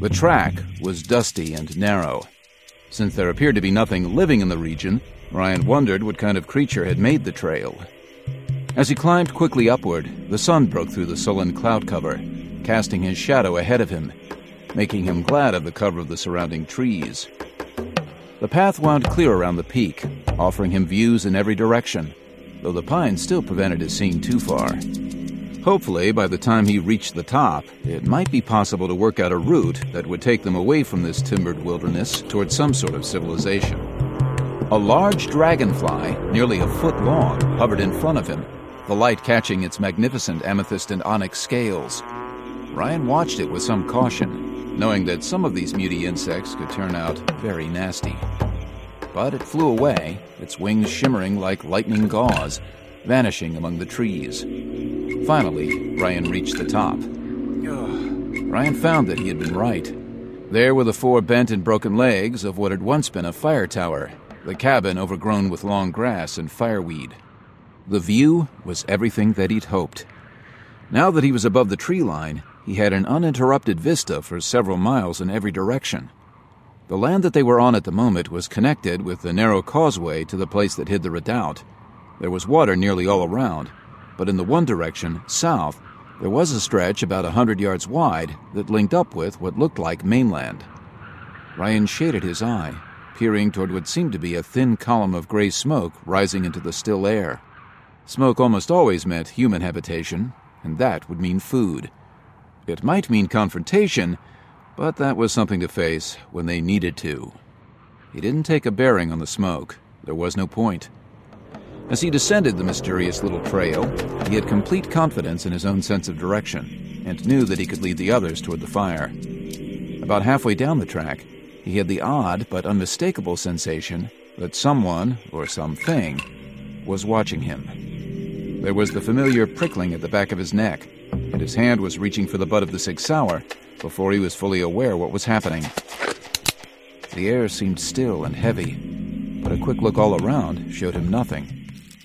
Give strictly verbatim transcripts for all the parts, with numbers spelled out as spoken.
The track was dusty and narrow. Since there appeared to be nothing living in the region, Ryan wondered what kind of creature had made the trail. As he climbed quickly upward, the sun broke through the sullen cloud cover, casting his shadow ahead of him, making him glad of the cover of the surrounding trees. The path wound clear around the peak, offering him views in every direction, though the pines still prevented his seeing too far. Hopefully, by the time he reached the top, it might be possible to work out a route that would take them away from this timbered wilderness towards some sort of civilization. A large dragonfly, nearly a foot long, hovered in front of him, the light catching its magnificent amethyst and onyx scales. Ryan watched it with some caution, knowing that some of these muty insects could turn out very nasty. But it flew away, its wings shimmering like lightning gauze, vanishing among the trees. Finally, Ryan reached the top. Ryan found that he had been right. There were the four bent and broken legs of what had once been a fire tower, the cabin overgrown with long grass and fireweed. The view was everything that he'd hoped. Now that he was above the tree line, he had an uninterrupted vista for several miles in every direction. The land that they were on at the moment was connected with the narrow causeway to the place that hid the redoubt. There was water nearly all around, but in the one direction, south, there was a stretch about a hundred yards wide that linked up with what looked like mainland. Ryan shaded his eye, peering toward what seemed to be a thin column of gray smoke rising into the still air. Smoke almost always meant human habitation, and that would mean food. It might mean confrontation, but that was something to face when they needed to. He didn't take a bearing on the smoke. There was no point. As he descended the mysterious little trail, he had complete confidence in his own sense of direction, and knew that he could lead the others toward the fire. About halfway down the track, he had the odd but unmistakable sensation that someone, or something, was watching him. There was the familiar prickling at the back of his neck, and his hand was reaching for the butt of the Sig Sauer before he was fully aware what was happening. The air seemed still and heavy, but a quick look all around showed him nothing.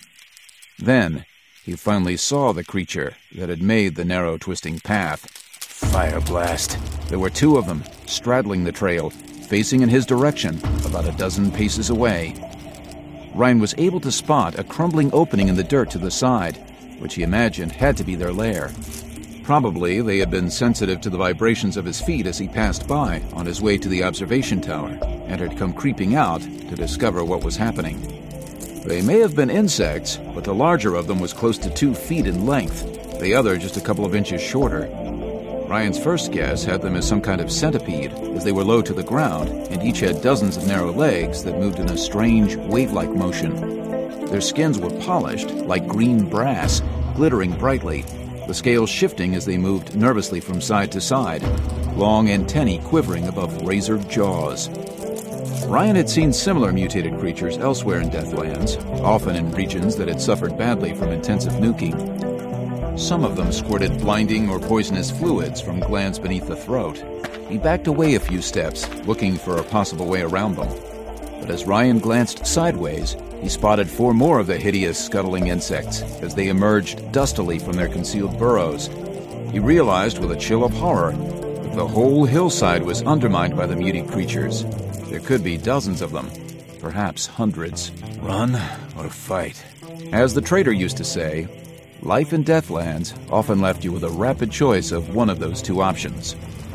Then, he finally saw the creature that had made the narrow, twisting path. Fire blast. There were two of them, straddling the trail, facing in his direction, about a dozen paces away. Ryan was able to spot a crumbling opening in the dirt to the side, which he imagined had to be their lair. Probably they had been sensitive to the vibrations of his feet as he passed by on his way to the observation tower, and had come creeping out to discover what was happening. They may have been insects, but the larger of them was close to two feet in length, the other just a couple of inches shorter. Ryan's first guess had them as some kind of centipede, as they were low to the ground, and each had dozens of narrow legs that moved in a strange, wave-like motion. Their skins were polished, like green brass, glittering brightly, the scales shifting as they moved nervously from side to side, long antennae quivering above razored jaws. Ryan had seen similar mutated creatures elsewhere in Deathlands, often in regions that had suffered badly from intensive nuking. Some of them squirted blinding or poisonous fluids from glands beneath the throat. He backed away a few steps, looking for a possible way around them. But as Ryan glanced sideways, he spotted four more of the hideous, scuttling insects as they emerged dustily from their concealed burrows. He realized with a chill of horror that the whole hillside was undermined by the muty creatures. There could be dozens of them, perhaps hundreds. Run or fight. As the trader used to say, life in Deathlands often left you with a rapid choice of one of those two options.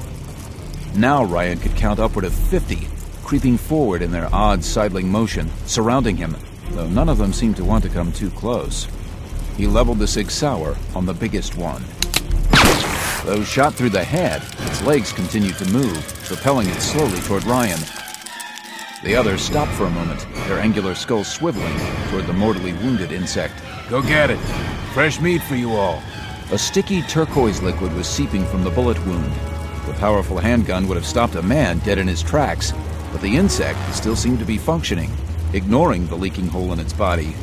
Now Ryan could count upward of fifty, creeping forward in their odd sidling motion, surrounding him, though none of them seemed to want to come too close. He leveled the Sig Sauer on the biggest one. Though shot through the head, its legs continued to move, propelling it slowly toward Ryan. The others stopped for a moment, their angular skulls swiveling toward the mortally wounded insect. Go get it. Fresh meat for you all. A sticky turquoise liquid was seeping from the bullet wound. The powerful handgun would have stopped a man dead in his tracks, but the insect still seemed to be functioning, ignoring the leaking hole in its body.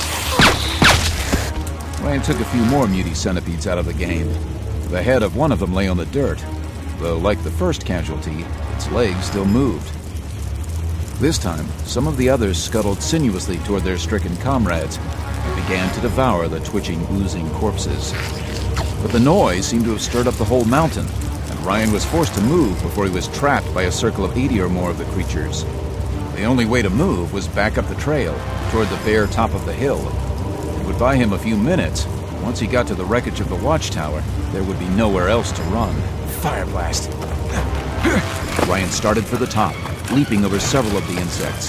Ryan took a few more muty centipedes out of the game. The head of one of them lay on the dirt, though like the first casualty, its legs still moved. This time, some of the others scuttled sinuously toward their stricken comrades and began to devour the twitching, oozing corpses. But the noise seemed to have stirred up the whole mountain, and Ryan was forced to move before he was trapped by a circle of eighty or more of the creatures. The only way to move was back up the trail, toward the bare top of the hill. It would buy him a few minutes. Once he got to the wreckage of the watchtower, there would be nowhere else to run. Fire blast. Ryan started for the top, leaping over several of the insects.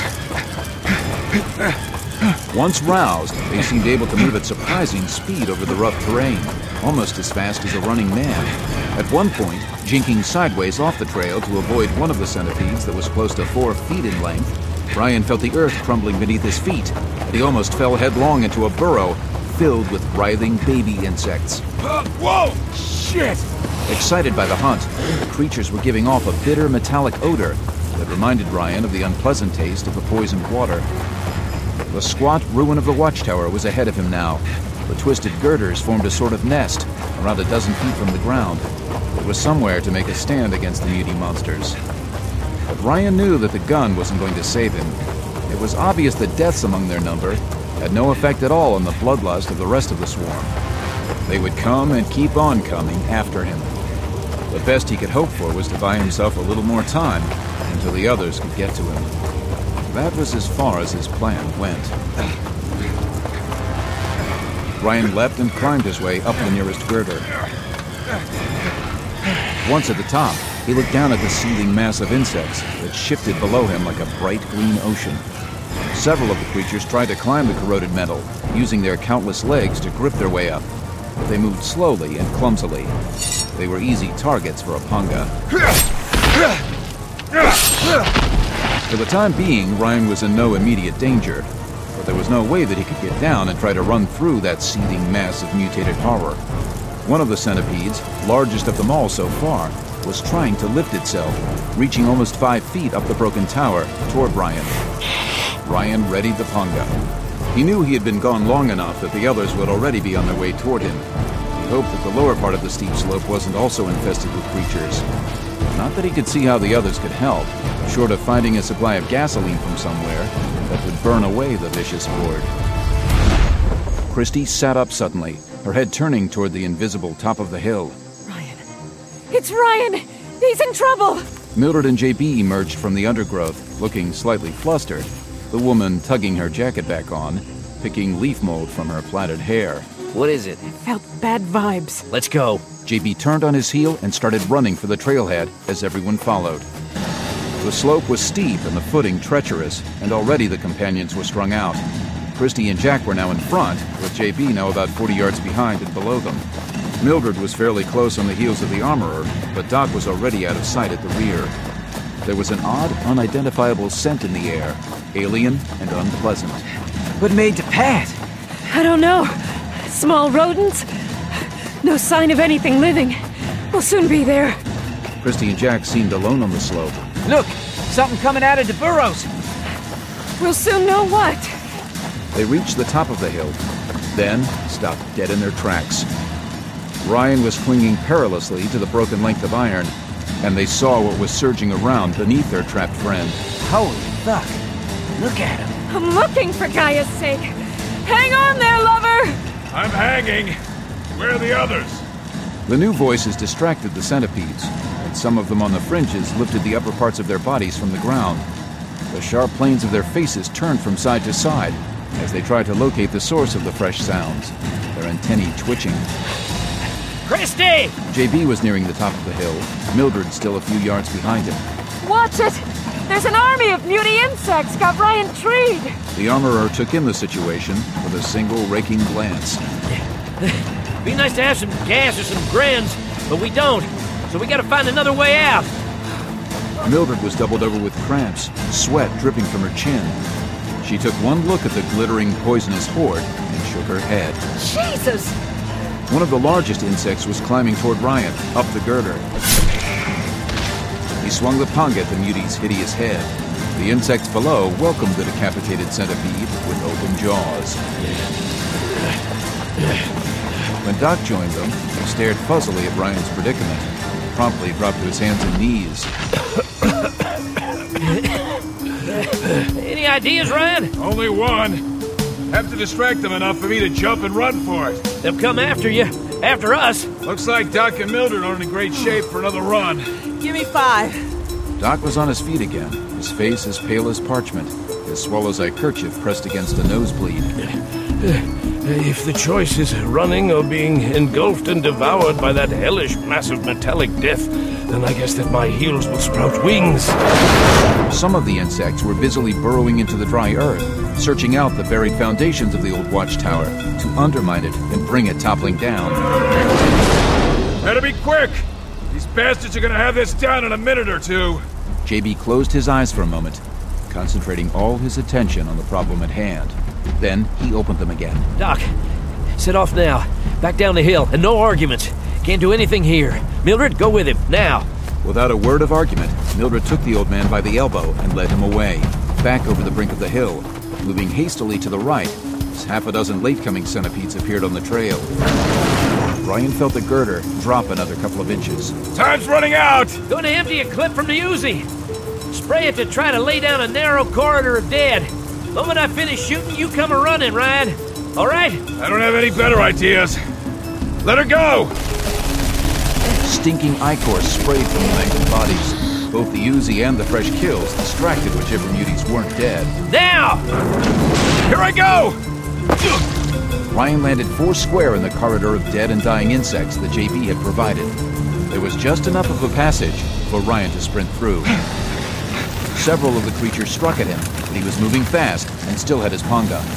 Once roused, they seemed able to move at surprising speed over the rough terrain, almost as fast as a running man. At one point, jinking sideways off the trail to avoid one of the centipedes that was close to four feet in length, Ryan felt the earth crumbling beneath his feet, and he almost fell headlong into a burrow filled with writhing baby insects. Uh, whoa! Shit! Excited by the hunt, the creatures were giving off a bitter metallic odor that reminded Ryan of the unpleasant taste of the poisoned water. The squat ruin of the watchtower was ahead of him now. The twisted girders formed a sort of nest, around a dozen feet from the ground. It was somewhere to make a stand against the muty monsters. But Ryan knew that the gun wasn't going to save him. It was obvious that deaths among their number had no effect at all on the bloodlust of the rest of the swarm. They would come and keep on coming after him. The best he could hope for was to buy himself a little more time until the others could get to him. That was as far as his plan went. Ryan leapt and climbed his way up the nearest girder. Once at the top, he looked down at the seething mass of insects that shifted below him like a bright green ocean. Several of the creatures tried to climb the corroded metal, using their countless legs to grip their way up. But they moved slowly and clumsily. They were easy targets for a panga. For the time being, Ryan was in no immediate danger, but there was no way that he could get down and try to run through that seething mass of mutated horror. One of the centipedes, largest of them all so far, was trying to lift itself, reaching almost five feet up the broken tower toward Ryan. Ryan readied the panga. He knew he had been gone long enough that the others would already be on their way toward him. He hoped that the lower part of the steep slope wasn't also infested with creatures. Not that he could see how the others could help, short of finding a supply of gasoline from somewhere that would burn away the vicious horde. Christy sat up suddenly, her head turning toward the invisible top of the hill. Ryan. It's Ryan! He's in trouble! Mildred and J B emerged from the undergrowth, looking slightly flustered, the woman tugging her jacket back on, picking leaf mold from her plaited hair. What is it? I felt bad vibes. Let's go. J B turned on his heel and started running for the trailhead as everyone followed. The slope was steep and the footing treacherous, and already the companions were strung out. Christy and Jack were now in front, with J B now about forty yards behind and below them. Mildred was fairly close on the heels of the armorer, but Doc was already out of sight at the rear. There was an odd, unidentifiable scent in the air, alien and unpleasant. What made the path? I don't know. Small rodents? No sign of anything living. We'll soon be there. Christy and Jack seemed alone on the slope. Look! Something coming out of the burrows! We'll soon know what. They reached the top of the hill, then stopped dead in their tracks. Ryan was clinging perilously to the broken length of iron, and they saw what was surging around beneath their trapped friend. Holy fuck! Look at him! I'm looking, for Gaia's sake! Hang on there, lover! I'm hanging. Where are the others? The new voices distracted the centipedes, and some of them on the fringes lifted the upper parts of their bodies from the ground. The sharp planes of their faces turned from side to side as they tried to locate the source of the fresh sounds, their antennae twitching. Christy! J B was nearing the top of the hill, Mildred still a few yards behind him. Watch it! There's an army of muty insects got Ryan treed! The armorer took in the situation with a single raking glance. Be nice to have some gas or some grins, but we don't, so we gotta find another way out. Mildred was doubled over with cramps, sweat dripping from her chin. She took one look at the glittering, poisonous horde and shook her head. Jesus! One of the largest insects was climbing toward Ryan, up the girder. He swung the panga at the muti's hideous head. The insects below welcomed the decapitated centipede with open jaws. When Doc joined them, he stared fuzzily at Ryan's predicament, promptly dropped to his hands and knees. Any ideas, Ryan? Only one. Have to distract them enough for me to jump and run for it. They'll come after you. After us? Looks like Doc and Mildred aren't in great shape for another run. Give me five. Doc was on his feet again, his face as pale as parchment, his swallow's-eye kerchief pressed against a nosebleed. If the choice is running or being engulfed and devoured by that hellish mass of metallic death, then I guess that my heels will sprout wings. Some of the insects were busily burrowing into the dry earth, searching out the buried foundations of the old watchtower to undermine it and bring it toppling down. Better be quick! These bastards are gonna have this down in a minute or two. J B closed his eyes for a moment, concentrating all his attention on the problem at hand. Then he opened them again. Doc, set off now. Back down the hill, and no arguments. Can't do anything here. Mildred, go with him, now. Without a word of argument, Mildred took the old man by the elbow and led him away, back over the brink of the hill. Moving hastily to the right, as half a dozen late-coming centipedes appeared on the trail. Ryan felt the girder drop another couple of inches. Time's running out! Going to empty a clip from the Uzi. Spray it to try to lay down a narrow corridor of dead. The moment I finish shooting, you come a-running, Ryan. All right? I don't have any better ideas. Let her go! Stinking ichor sprayed from the mangled bodies. Both the Uzi and the fresh kills distracted whichever muties weren't dead. Now! Here I go! Ryan landed four square in the corridor of dead and dying insects that J B had provided. There was just enough of a passage for Ryan to sprint through. Several of the creatures struck at him, but he was moving fast and still had his pong gun.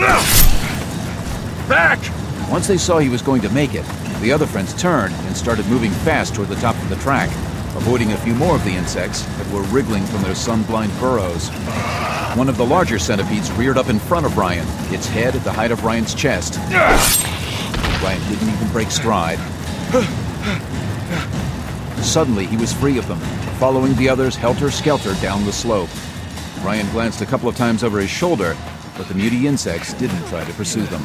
Back! Once they saw he was going to make it, the other friends turned and started moving fast toward the top of the track, avoiding a few more of the insects that were wriggling from their sun-blind burrows. One of the larger centipedes reared up in front of Ryan, its head at the height of Ryan's chest. Ryan didn't even break stride. Suddenly, he was free of them, following the others helter-skelter down the slope. Ryan glanced a couple of times over his shoulder, but the muty insects didn't try to pursue them.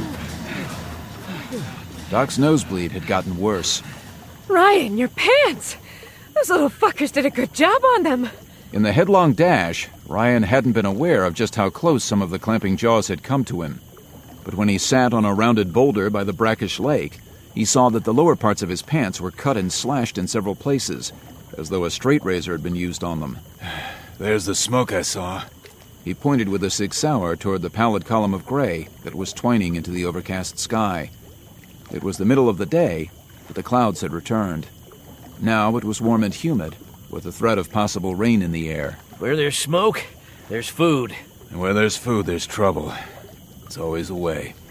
Doc's nosebleed had gotten worse. Ryan, your pants! Those little fuckers did a good job on them. In the headlong dash, Ryan hadn't been aware of just how close some of the clamping jaws had come to him. But when he sat on a rounded boulder by the brackish lake, he saw that the lower parts of his pants were cut and slashed in several places, as though a straight razor had been used on them. There's the smoke I saw. He pointed with a Sig Sauer toward the pallid column of gray that was twining into the overcast sky. It was the middle of the day, but the clouds had returned. Now it was warm and humid, with the threat of possible rain in the air. Where there's smoke, there's food. And where there's food, there's trouble. It's always the way.